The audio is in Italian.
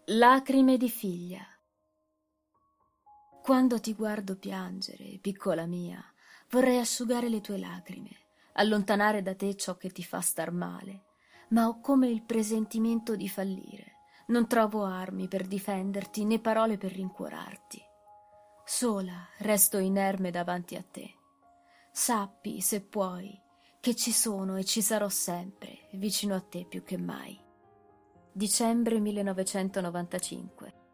Lacrime di figlia. Quando ti guardo piangere, piccola mia, vorrei asciugare le tue lacrime, allontanare da te ciò che ti fa star male, ma ho come il presentimento di fallire. Non trovo armi per difenderti né parole per rincuorarti. Sola resto inerme davanti a te. Sappi, se puoi, che ci sono e ci sarò sempre, vicino a te più che mai. Dicembre 1995.